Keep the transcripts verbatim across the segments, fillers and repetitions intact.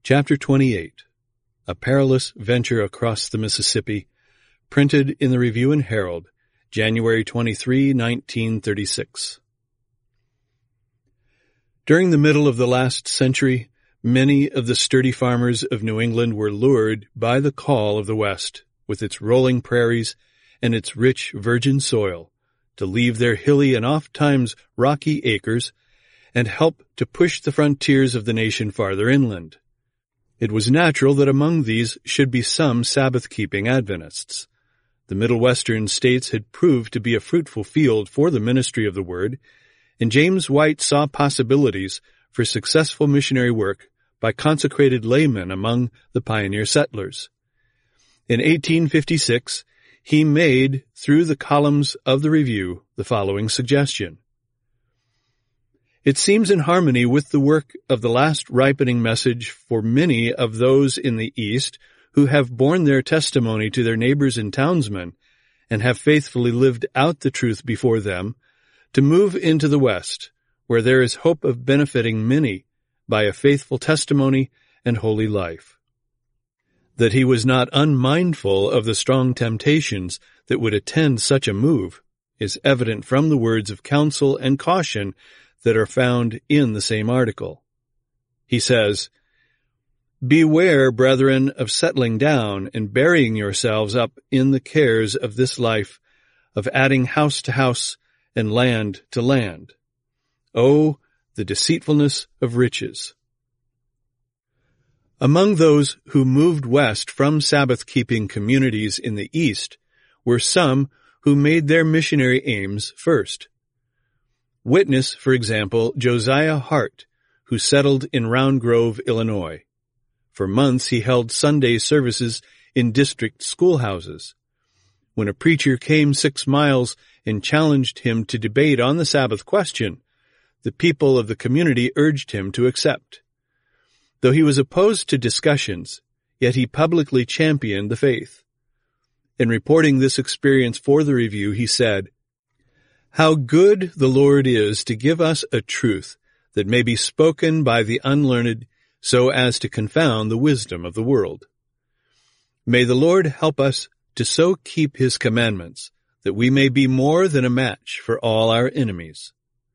Chapter twenty-eight. A Perilous Venture Across the Mississippi, printed in the Review and Herald, January twenty-third, nineteen thirty-six. During the middle of the last century, many of the sturdy farmers of New England were lured by the call of the West, with its rolling prairies and its rich virgin soil, to leave their hilly and oft-times rocky acres and help to push the frontiers of the nation farther inland. It was natural that among these should be some Sabbath-keeping Adventists. The Middle Western states had proved to be a fruitful field for the ministry of the Word, and James White saw possibilities for successful missionary work by consecrated laymen among the pioneer settlers. In eighteen fifty-six, he made, through the columns of the Review, the following suggestion. It seems in harmony with the work of the last ripening message for many of those in the East who have borne their testimony to their neighbors and townsmen and have faithfully lived out the truth before them, to move into the West, where there is hope of benefiting many by a faithful testimony and holy life. That he was not unmindful of the strong temptations that would attend such a move is evident from the words of counsel and caution that are found in the same article. He says, "Beware, brethren, of settling down and burying yourselves up in the cares of this life, of adding house to house and land to land. Oh, the deceitfulness of riches." Among those who moved west from Sabbath-keeping communities in the East were some who made their missionary aims first. Witness, for example, Josiah Hart, who settled in Round Grove, Illinois. For months he held Sunday services in district schoolhouses. When a preacher came six miles and challenged him to debate on the Sabbath question, the people of the community urged him to accept. Though he was opposed to discussions, yet he publicly championed the faith. In reporting this experience for the Review, he said, "How good the Lord is to give us a truth that may be spoken by the unlearned so as to confound the wisdom of the world. May the Lord help us to so keep His commandments that we may be more than a match for all our enemies."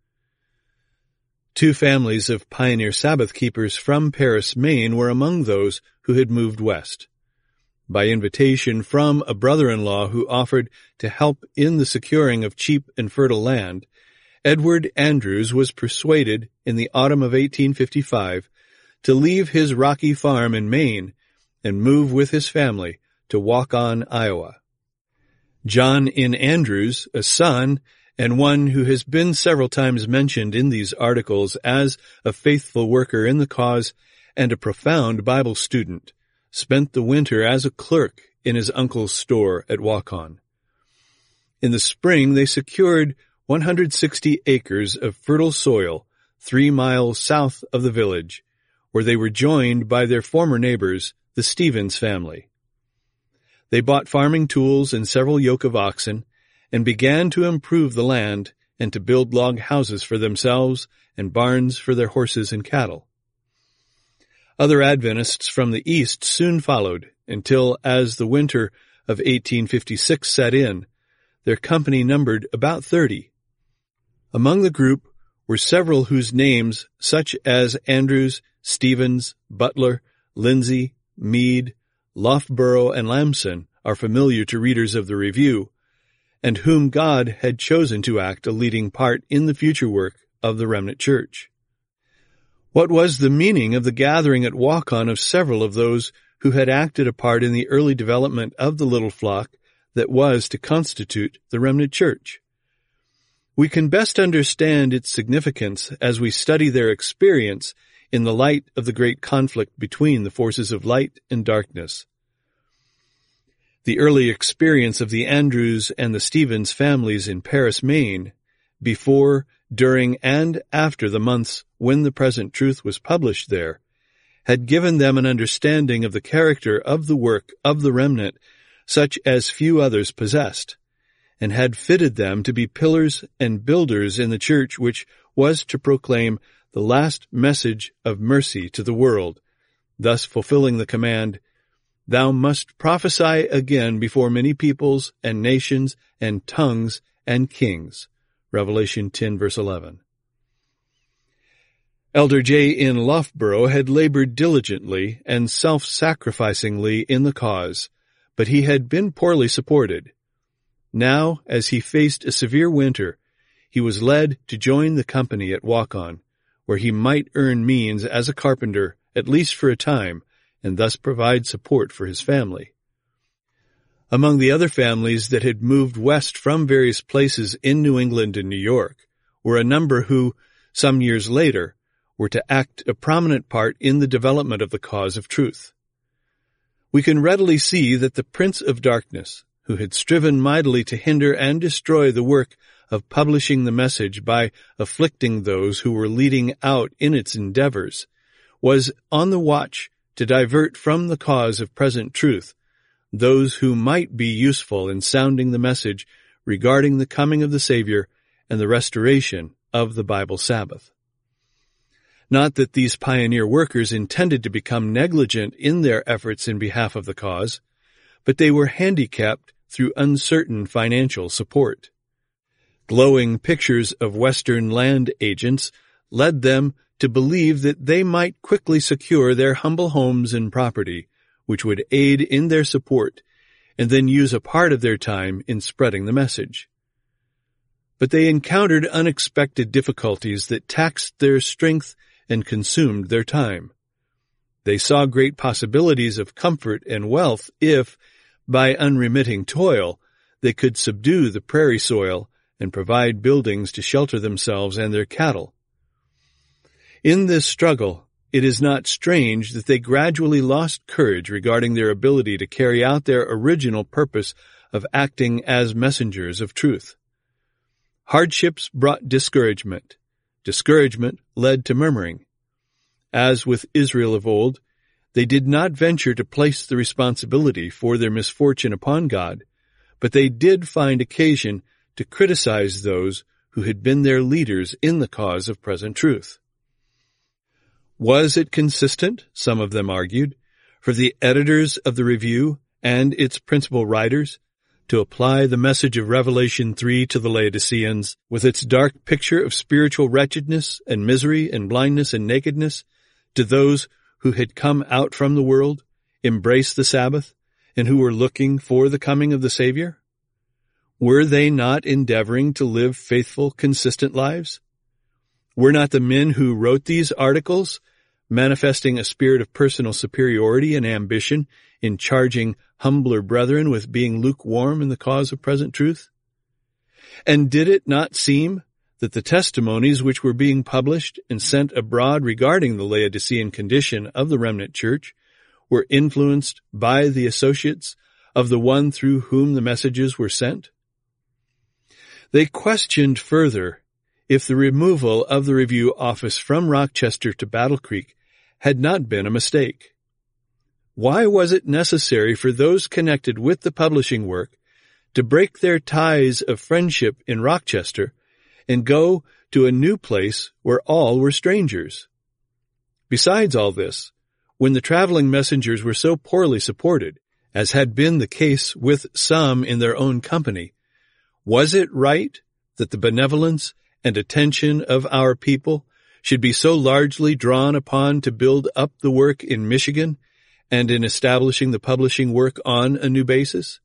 Two families of pioneer Sabbath keepers from Paris, Maine were among those who had moved west. By invitation from a brother-in-law who offered to help in the securing of cheap and fertile land, Edward Andrews was persuaded in the autumn of eighteen fifty-five to leave his rocky farm in Maine and move with his family to Waukon, Iowa. John N. Andrews, a son and one who has been several times mentioned in these articles as a faithful worker in the cause and a profound Bible student, spent the winter as a clerk in his uncle's store at Waukon. In the spring, they secured one hundred sixty acres of fertile soil three miles south of the village, where they were joined by their former neighbors, the Stevens family. They bought farming tools and several yoke of oxen, and began to improve the land and to build log houses for themselves and barns for their horses and cattle. Other Adventists from the East soon followed, until, as the winter of eighteen fifty-six set in, their company numbered about thirty. Among the group were several whose names, such as Andrews, Stevens, Butler, Lindsay, Meade, Loughborough, and Lamson, are familiar to readers of the Review, and whom God had chosen to act a leading part in the future work of the remnant church. What was the meaning of the gathering at Waukon of several of those who had acted a part in the early development of the little flock that was to constitute the remnant church? We can best understand its significance as we study their experience in the light of the great conflict between the forces of light and darkness. The early experience of the Andrews and the Stevens families in Paris, Maine, before, during, and after the months when the present truth was published there, had given them an understanding of the character of the work of the remnant such as few others possessed, and had fitted them to be pillars and builders in the church which was to proclaim the last message of mercy to the world, thus fulfilling the command, "Thou must prophesy again before many peoples and nations and tongues and kings." Revelation ten, verse eleven. Elder J. N. Loughborough had labored diligently and self-sacrificingly in the cause, but he had been poorly supported. Now, as he faced a severe winter, he was led to join the company at Waukon, where he might earn means as a carpenter, at least for a time, and thus provide support for his family. Among the other families that had moved west from various places in New England and New York were a number who, some years later, were to act a prominent part in the development of the cause of truth. We can readily see that the Prince of Darkness, who had striven mightily to hinder and destroy the work of publishing the message by afflicting those who were leading out in its endeavors, was on the watch to divert from the cause of present truth those who might be useful in sounding the message regarding the coming of the Savior and the restoration of the Bible Sabbath. Not that these pioneer workers intended to become negligent in their efforts in behalf of the cause, but they were handicapped through uncertain financial support. Glowing pictures of Western land agents led them to believe that they might quickly secure their humble homes and property, which would aid in their support, and then use a part of their time in spreading the message. But they encountered unexpected difficulties that taxed their strength and consumed their time. They saw great possibilities of comfort and wealth if, by unremitting toil, they could subdue the prairie soil and provide buildings to shelter themselves and their cattle. In this struggle, it is not strange that they gradually lost courage regarding their ability to carry out their original purpose of acting as messengers of truth. Hardships brought discouragement. Discouragement led to murmuring. As with Israel of old, they did not venture to place the responsibility for their misfortune upon God, but they did find occasion to criticize those who had been their leaders in the cause of present truth. Was it consistent, some of them argued, for the editors of the Review and its principal writers to apply the message of Revelation three to the Laodiceans, with its dark picture of spiritual wretchedness and misery and blindness and nakedness, to those who had come out from the world, embraced the Sabbath, and who were looking for the coming of the Savior? Were they not endeavoring to live faithful, consistent lives? Were not the men who wrote these articles manifesting a spirit of personal superiority and ambition in charging humbler brethren with being lukewarm in the cause of present truth? And did it not seem that the testimonies which were being published and sent abroad regarding the Laodicean condition of the remnant church were influenced by the associates of the one through whom the messages were sent? They questioned further if the removal of the Review office from Rochester to Battle Creek had not been a mistake. Why was it necessary for those connected with the publishing work to break their ties of friendship in Rochester and go to a new place where all were strangers? Besides all this, when the traveling messengers were so poorly supported, as had been the case with some in their own company, was it right that the benevolence and attention of our people should be so largely drawn upon to build up the work in Michigan and in establishing the publishing work on a new basis?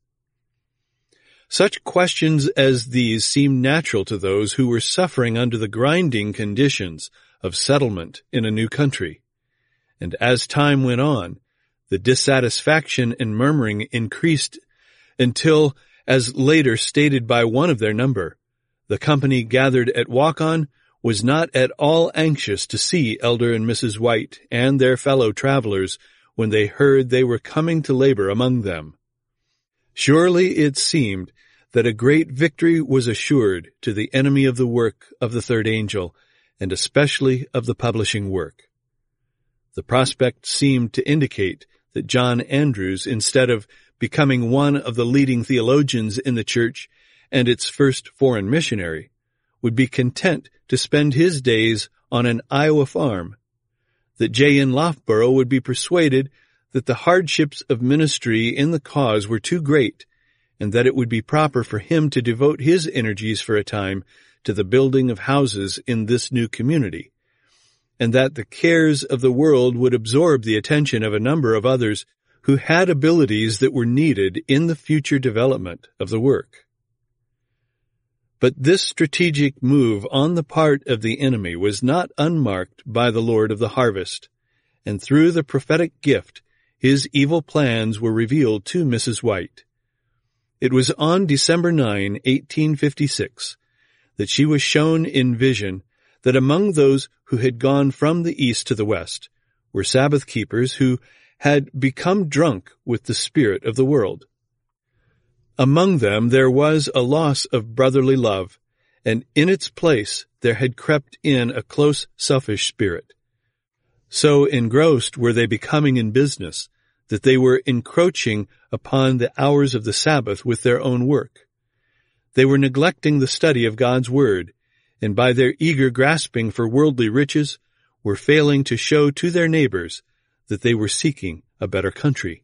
Such questions as these seemed natural to those who were suffering under the grinding conditions of settlement in a new country. And as time went on, the dissatisfaction and murmuring increased until, as later stated by one of their number, the company gathered at Waukon was not at all anxious to see Elder and Missus White and their fellow travelers when they heard they were coming to labor among them. Surely it seemed that a great victory was assured to the enemy of the work of the third angel, and especially of the publishing work. The prospect seemed to indicate that John Andrews, instead of becoming one of the leading theologians in the church and its first foreign missionary, would be content to spend his days on an Iowa farm. that J. N. Loughborough would be persuaded that the hardships of ministry in the cause were too great, and that it would be proper for him to devote his energies for a time to the building of houses in this new community, and that the cares of the world would absorb the attention of a number of others who had abilities that were needed in the future development of the work. But this strategic move on the part of the enemy was not unmarked by the Lord of the harvest, and through the prophetic gift, his evil plans were revealed to Missus White. It was on December ninth, eighteen fifty-six, that she was shown in vision that among those who had gone from the east to the west were Sabbath keepers who had become drunk with the spirit of the world. Among them there was a loss of brotherly love, and in its place there had crept in a close selfish spirit. So engrossed were they becoming in business that they were encroaching upon the hours of the Sabbath with their own work. They were neglecting the study of God's Word, and by their eager grasping for worldly riches were failing to show to their neighbors that they were seeking a better country.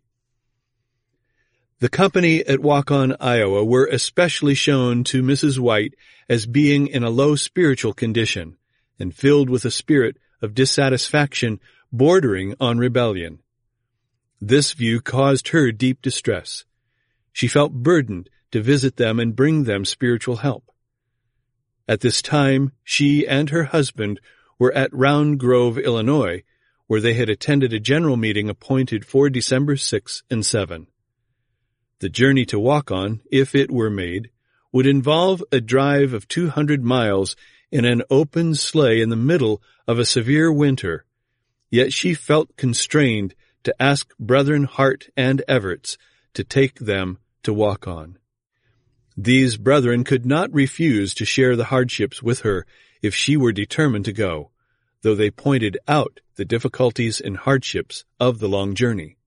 The company at Waukon, Iowa were especially shown to Missus White as being in a low spiritual condition and filled with a spirit of dissatisfaction bordering on rebellion. This view caused her deep distress. She felt burdened to visit them and bring them spiritual help. At this time, she and her husband were at Round Grove, Illinois, where they had attended a general meeting appointed for December sixth and seventh. The journey to Waukon, if it were made, would involve a drive of two hundred miles in an open sleigh in the middle of a severe winter, yet she felt constrained to ask Brethren Hart and Everts to take them to Waukon. These brethren could not refuse to share the hardships with her if she were determined to go, though they pointed out the difficulties and hardships of the long journey.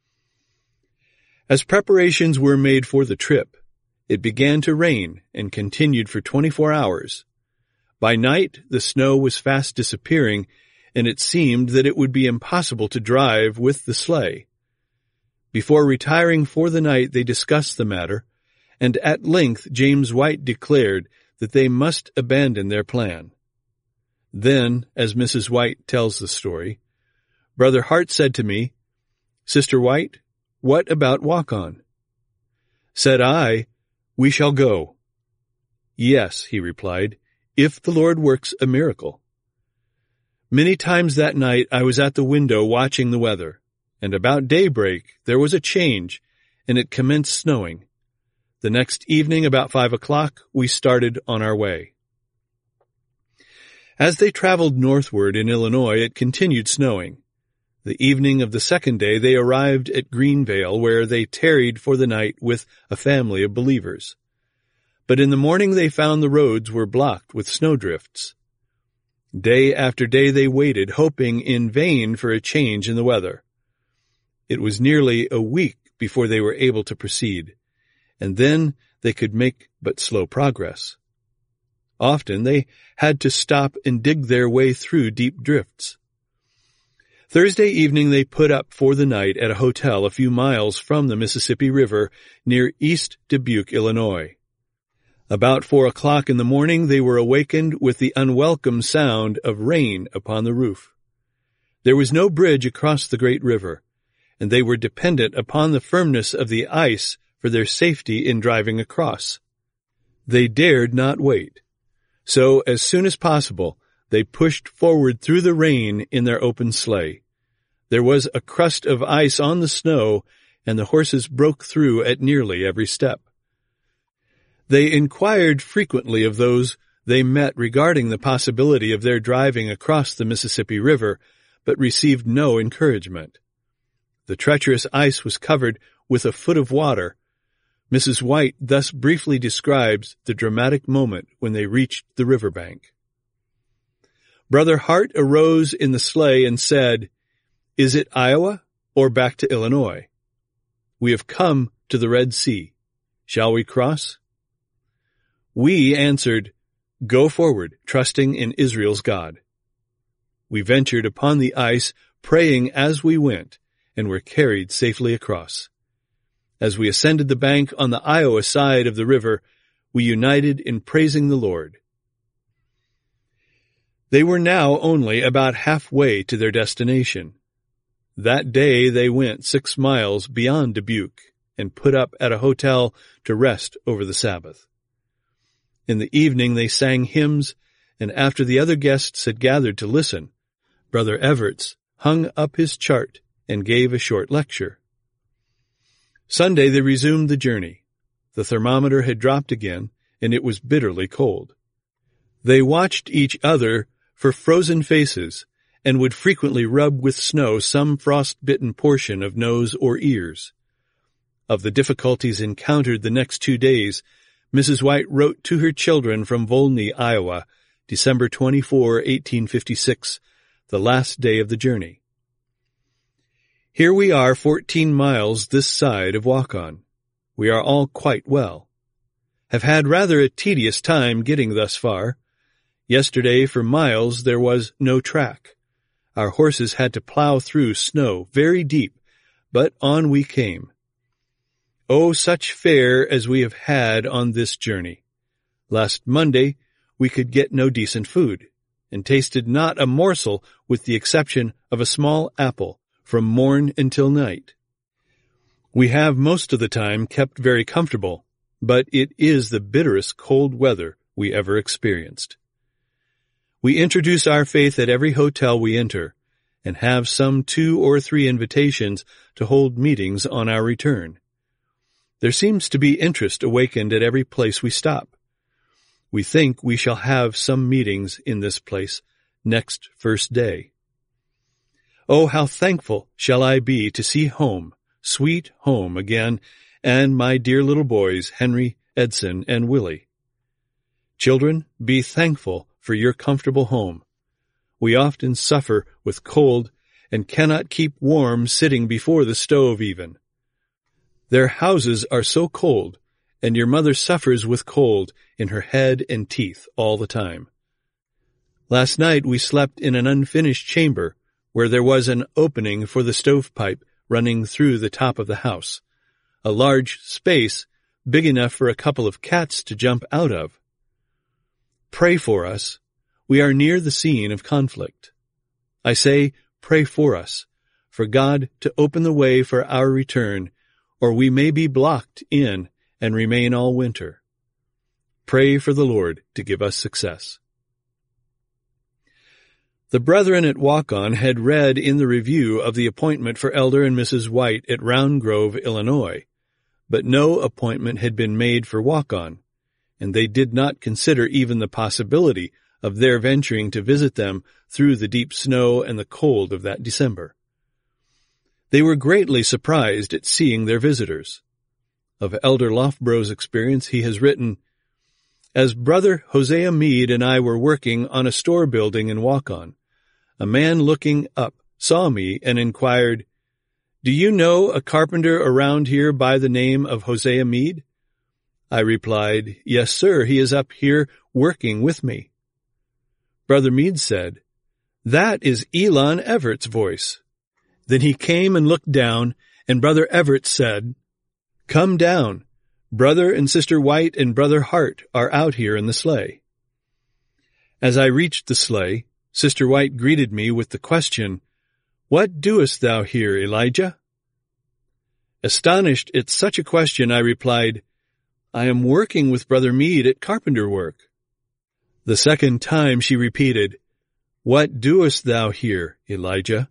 As preparations were made for the trip, it began to rain and continued for twenty-four hours. By night, the snow was fast disappearing, and it seemed that it would be impossible to drive with the sleigh. Before retiring for the night, they discussed the matter, and at length James White declared that they must abandon their plan. Then, as Missus White tells the story, Brother Hart said to me, "Sister White, what about Waukon?" Said I, "We shall go." "Yes," he replied, "if the Lord works a miracle." Many times that night I was at the window watching the weather, and about daybreak there was a change, and it commenced snowing. The next evening, about five o'clock, we started on our way. As they traveled northward in Illinois, it continued snowing. The evening of the second day they arrived at Greenvale, where they tarried for the night with a family of believers. But in the morning they found the roads were blocked with snowdrifts. Day after day they waited, hoping in vain for a change in the weather. It was nearly a week before they were able to proceed, and then they could make but slow progress. Often they had to stop and dig their way through deep drifts. Thursday evening they put up for the night at a hotel a few miles from the Mississippi River near East Dubuque, Illinois. About four o'clock in the morning they were awakened with the unwelcome sound of rain upon the roof. There was no bridge across the great river, and they were dependent upon the firmness of the ice for their safety in driving across. They dared not wait, so as soon as possible they pushed forward through the rain in their open sleigh. There was a crust of ice on the snow, and the horses broke through at nearly every step. They inquired frequently of those they met regarding the possibility of their driving across the Mississippi River, but received no encouragement. The treacherous ice was covered with a foot of water. Missus White thus briefly describes the dramatic moment when they reached the riverbank. Brother Hart arose in the sleigh and said, "Is it Iowa or back to Illinois? We have come to the Red Sea. Shall we cross?" We answered, "Go forward, trusting in Israel's God." We ventured upon the ice, praying as we went, and were carried safely across. As we ascended the bank on the Iowa side of the river, we united in praising the Lord. They were now only about halfway to their destination. That day they went six miles beyond Dubuque and put up at a hotel to rest over the Sabbath. In the evening they sang hymns, and after the other guests had gathered to listen, Brother Everts hung up his chart and gave a short lecture. Sunday they resumed the journey. The thermometer had dropped again, and it was bitterly cold. They watched each other for frozen faces, and would frequently rub with snow some frost-bitten portion of nose or ears. Of the difficulties encountered the next two days, Missus White wrote to her children from Volney, Iowa, December twenty-fourth, eighteen fifty-six, the last day of the journey. Here we are fourteen miles this side of Waukon. We are all quite well. Have had rather a tedious time getting thus far. Yesterday for miles there was no track. Our horses had to plow through snow very deep, but on we came. Oh, such fare as we have had on this journey. Last Monday we could get no decent food, and tasted not a morsel with the exception of a small apple from morn until night. We have most of the time kept very comfortable, but it is the bitterest cold weather we ever experienced. We introduce our faith at every hotel we enter, and have some two or three invitations to hold meetings on our return. There seems to be interest awakened at every place we stop. We think we shall have some meetings in this place next first day. Oh, how thankful shall I be to see home, sweet home again, and my dear little boys, Henry, Edson, and Willie. Children, be thankful for your comfortable home. We often suffer with cold and cannot keep warm sitting before the stove even. Their houses are so cold, and your mother suffers with cold in her head and teeth all the time. Last night we slept in an unfinished chamber where there was an opening for the stovepipe running through the top of the house, a large space big enough for a couple of cats to jump out of. Pray for us. We are near the scene of conflict. I say, pray for us, for God to open the way for our return, or we may be blocked in and remain all winter. Pray for the Lord to give us success. The brethren at Waukon had read in the review of the appointment for Elder and Missus White at Round Grove, Illinois, but no appointment had been made for Waukon, and they did not consider even the possibility of their venturing to visit them through the deep snow and the cold of that December. They were greatly surprised at seeing their visitors. Of Elder Loughborough's experience he has written, "As Brother Hosea Meade and I were working on a store building in Waukon, a man looking up saw me and inquired, 'Do you know a carpenter around here by the name of Hosea Meade?' I replied, 'Yes, sir, he is up here working with me.' Brother Meade said, 'That is Elon Everett's voice.' Then he came and looked down, and Brother Everett said, 'Come down. Brother and Sister White and Brother Hart are out here in the sleigh.' As I reached the sleigh, Sister White greeted me with the question, 'What doest thou here, Elijah?' Astonished at such a question, I replied, 'I am working with Brother Meade at carpenter work.' The second time she repeated, 'What doest thou here, Elijah?'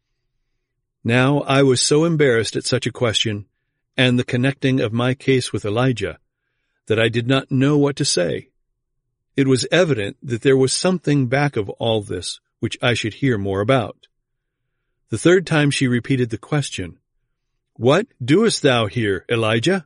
Now I was so embarrassed at such a question, and the connecting of my case with Elijah, that I did not know what to say. It was evident that there was something back of all this which I should hear more about. The third time she repeated the question, 'What doest thou here, Elijah?'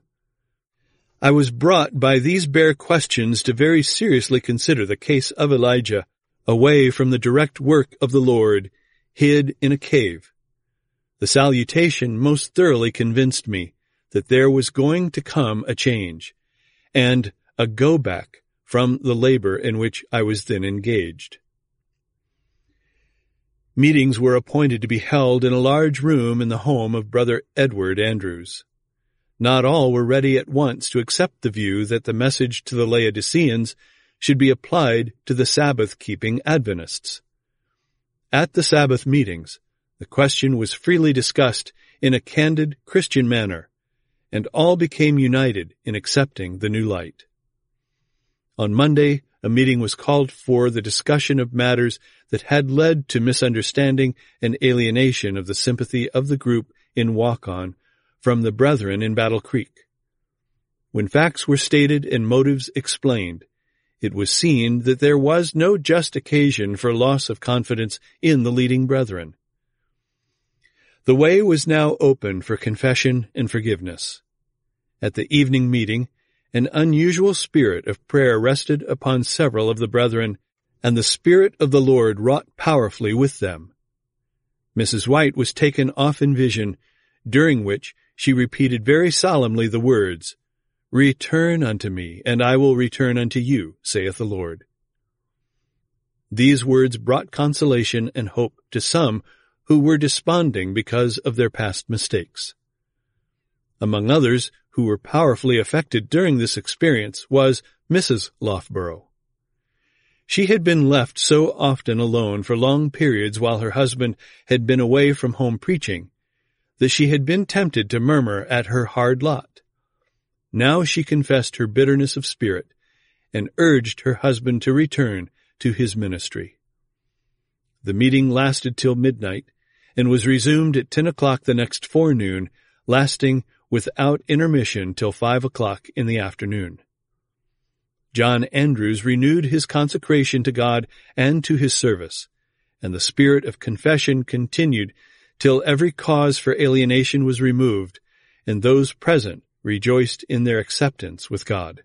I was brought by these bare questions to very seriously consider the case of Elijah, away from the direct work of the Lord, hid in a cave. The salutation most thoroughly convinced me that there was going to come a change, and a go-back from the labor in which I was then engaged. Meetings were appointed to be held in a large room in the home of Brother Edward Andrews. Not all were ready at once to accept the view that the message to the Laodiceans should be applied to the Sabbath-keeping Adventists. At the Sabbath meetings, the question was freely discussed in a candid Christian manner, and all became united in accepting the new light. On Monday, a meeting was called for the discussion of matters that had led to misunderstanding and alienation of the sympathy of the group in Waukon from the brethren in Battle Creek. When facts were stated and motives explained, it was seen that there was no just occasion for loss of confidence in the leading brethren. The way was now open for confession and forgiveness. At the evening meeting, an unusual spirit of prayer rested upon several of the brethren, and the Spirit of the Lord wrought powerfully with them. Missus White was taken off in vision, during which she repeated very solemnly the words, "Return unto me, and I will return unto you, saith the Lord." These words brought consolation and hope to some who were desponding because of their past mistakes. Among others who were powerfully affected during this experience was Missus Loughborough. She had been left so often alone for long periods while her husband had been away from home preaching, that she had been tempted to murmur at her hard lot. Now she confessed her bitterness of spirit and urged her husband to return to his ministry. The meeting lasted till midnight and was resumed at ten o'clock the next forenoon, lasting without intermission till five o'clock in the afternoon. John Andrews renewed his consecration to God and to his service, and the spirit of confession continued till every cause for alienation was removed, and those present rejoiced in their acceptance with God.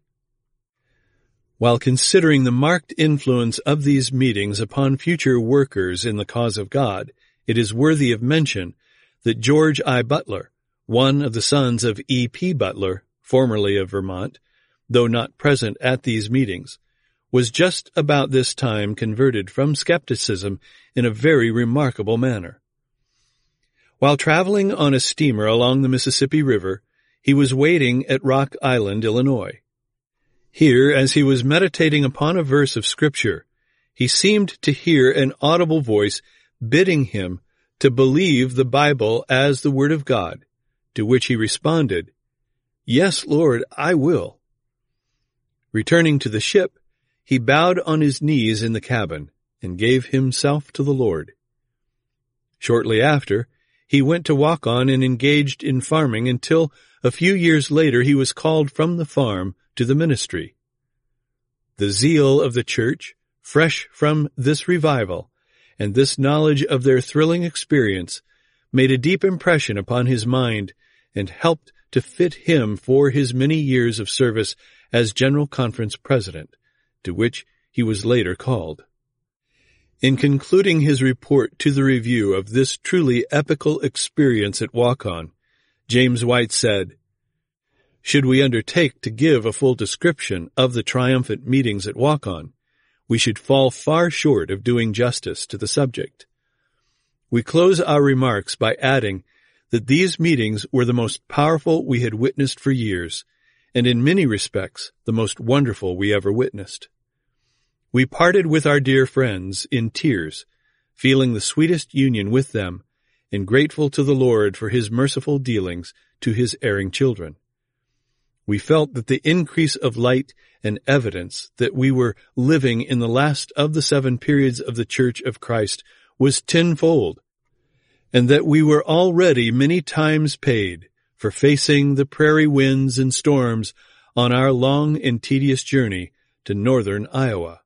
While considering the marked influence of these meetings upon future workers in the cause of God, it is worthy of mention that George I. Butler, one of the sons of E. P. Butler, formerly of Vermont, though not present at these meetings, was just about this time converted from skepticism in a very remarkable manner. While traveling on a steamer along the Mississippi River, he was waiting at Rock Island, Illinois. Here, as he was meditating upon a verse of Scripture, he seemed to hear an audible voice bidding him to believe the Bible as the Word of God, to which he responded, "Yes, Lord, I will." Returning to the ship, he bowed on his knees in the cabin and gave himself to the Lord. Shortly after, he went to Waukon and engaged in farming until a few years later he was called from the farm to the ministry. The zeal of the church, fresh from this revival, and this knowledge of their thrilling experience, made a deep impression upon his mind and helped to fit him for his many years of service as General Conference President, to which he was later called. In concluding his report to the review of this truly epical experience at Waukon, James White said, "Should we undertake to give a full description of the triumphant meetings at Waukon, we should fall far short of doing justice to the subject. We close our remarks by adding that these meetings were the most powerful we had witnessed for years, and in many respects the most wonderful we ever witnessed. We parted with our dear friends in tears, feeling the sweetest union with them, and grateful to the Lord for his merciful dealings to his erring children. We felt that the increase of light and evidence that we were living in the last of the seven periods of the Church of Christ was tenfold, and that we were already many times paid for facing the prairie winds and storms on our long and tedious journey to northern Iowa.